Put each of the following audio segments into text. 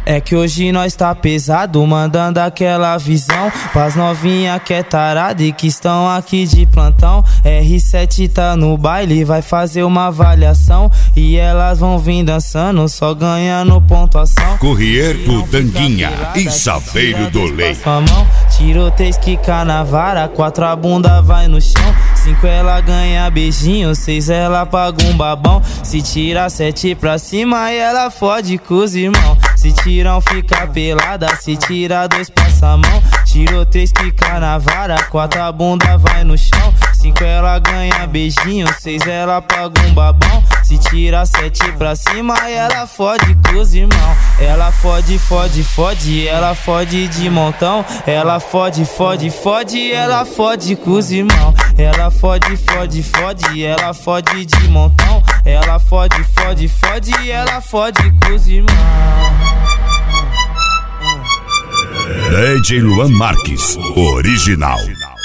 É que hoje nós tá pesado, mandando aquela visão pras novinha que é tarada e que estão aqui de plantão. R7 tá no baile, vai fazer uma avaliação e elas vão vir dançando, só ganhando pontuação. Corrier do Danguinha e Saveiro do Lei. Tiroteio, quica na vara, 4 a bunda vai no chão, 5 ela ganha beijinho, 6 ela paga um babão. Se tira 7 pra cima e ela fode com os irmãos. Se tiram fica pelada, se tira 2 passa a mão. Tiroteio, quica na vara, 4 a bunda vai no chão, 5 ela ganha beijinho, 6 ela paga um babão. Se tira 7 pra cima e ela fode com os irmãos. Ela fode, fode, fode, ela fode de montão. Ela fode, fode, fode, ela fode com os irmãos. Ela fode, fode, fode, ela fode de montão. Ela fode, fode, fode, ela fode com os irmãos. DJ Luan Marques, original.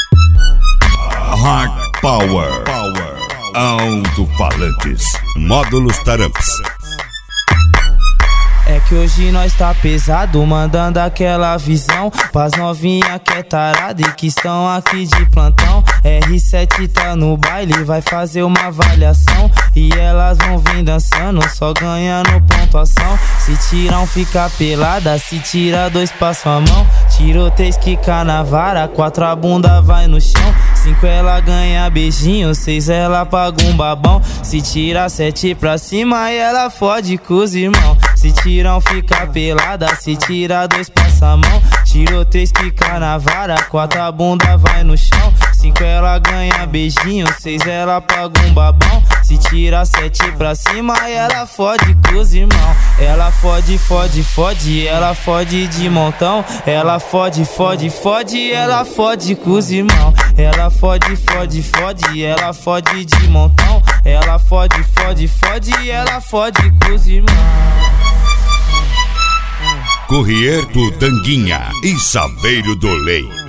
Hard Power, alto-falantes, módulos Taramps. É que hoje nós tá pesado, mandando aquela visão pras novinha que é tarada e que estão aqui de plantão. R7 tá no baile, vai fazer uma avaliação e elas vão vir dançando, só ganhando pontuação. Se tiram fica pelada, se tira 2 passa a mão. Tiroteio, quica na vara, 4 a bunda vai no chão, 5 ela ganha beijinho, 6 ela paga um babão. Se tira 7 pra cima e ela fode com os irmãos. Se tiram fica pelada, se tira 2 passa a mão. Tiroteio, quica na vara, 4 a bunda vai no chão, 5 ela ganha beijinho, 6 ela paga um babão. Se tira 7 pra cima e ela fode com os irmãos. Ela fode, fode, fode, ela fode de montão. Ela fode, fode, fode, ela fode com os irmãos. Ela fode, fode, fode, ela fode de montão. Ela fode, fode, fode, ela fode com os irmãos. Corrier do Danguinha e Saveiro do Lei.